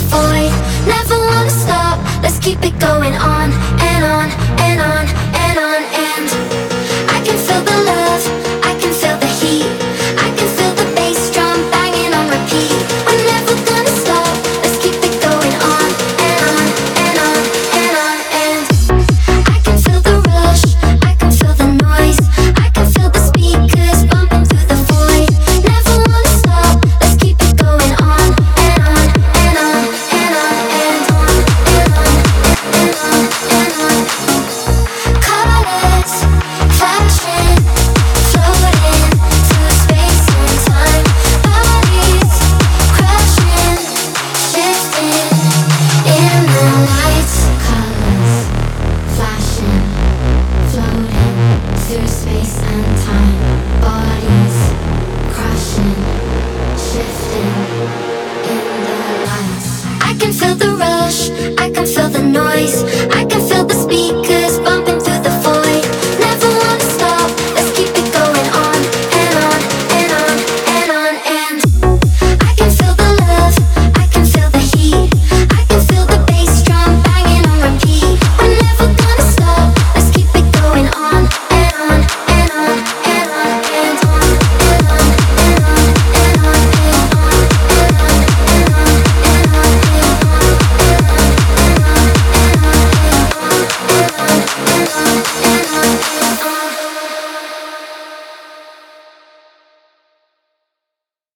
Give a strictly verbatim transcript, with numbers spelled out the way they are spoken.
void. Never wanna stop, let's keep it going on and on and on and on. And I can feel the love, I can feel the heat, I can feel the bass drum banging on repeat. We're never gonna stop, let's keep it going on and on and on and on. And I can feel the rush, I can feel the noise, I can feel the speakers bumping through the void. Never wanna stop, let's keep it going on and on and on and on and on and on and on and on. Colors flashing, floating through space and time. Bodies crashing, shifting in the lights. Colors flashing, floating through space and time. Bodies crashing, shifting in the lights. I can feel the